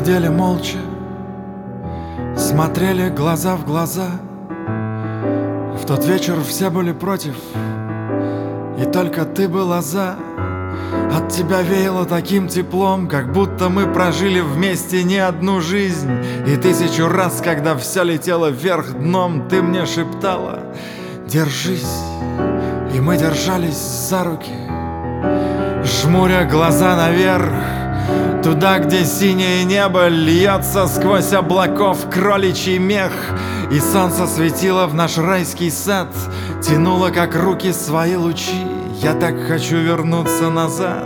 сидели молча, смотрели глаза в глаза. В тот вечер все были против, и только ты была за. От тебя веяло таким теплом, как будто мы прожили вместе не одну жизнь. И 1000 раз, когда все летело вверх дном, ты мне шептала: держись. И мы держались за руки, жмуря глаза наверх, туда, где синее небо льется сквозь облаков кроличий мех. И солнце светило в наш райский сад, тянуло, как руки, свои лучи. Я так хочу вернуться назад.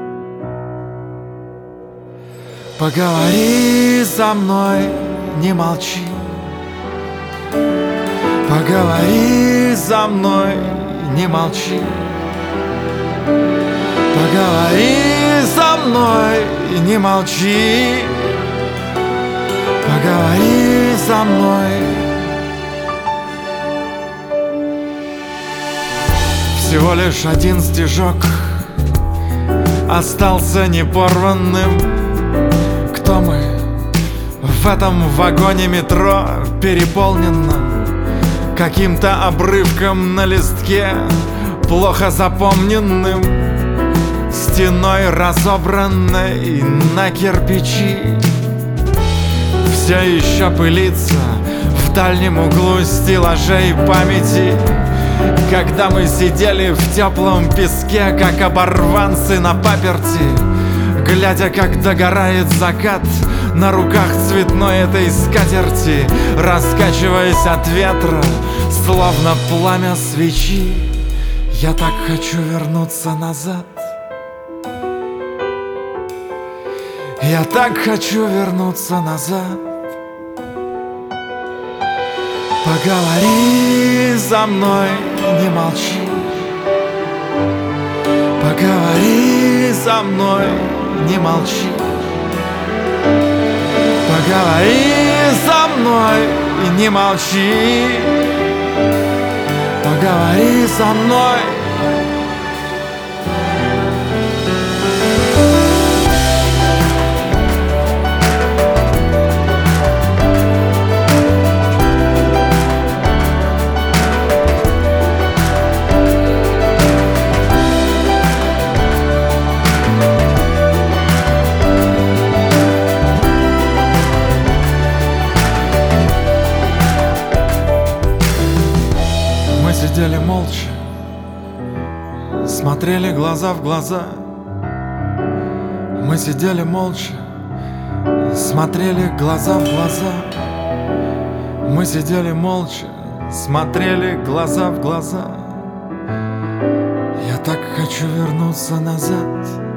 Поговори со мной, не молчи. Поговори со мной, не молчи. Поговори со мной, не молчи. Поговори со мной. Всего лишь один стежок остался непорванным. Кто мы в этом вагоне метро переполненном каким-то обрывком на листке, плохо запомненным, стеной разобранной на кирпичи? Все еще пылится в дальнем углу стеллажей памяти, когда мы сидели в теплом песке, как оборванцы на паперти, глядя, как догорает закат на руках цветной этой скатерти, раскачиваясь от ветра, словно пламя свечи. Я так хочу вернуться назад. Я так хочу вернуться назад. Поговори со мной, не молчи. Поговори со мной, не молчи. Поговори со мной, не молчи. Поговори со мной. Мы сидели молча, смотрели глаза в глаза. Мы сидели молча, смотрели глаза в глаза. Мы сидели молча, смотрели глаза в глаза. Я так хочу вернуться назад.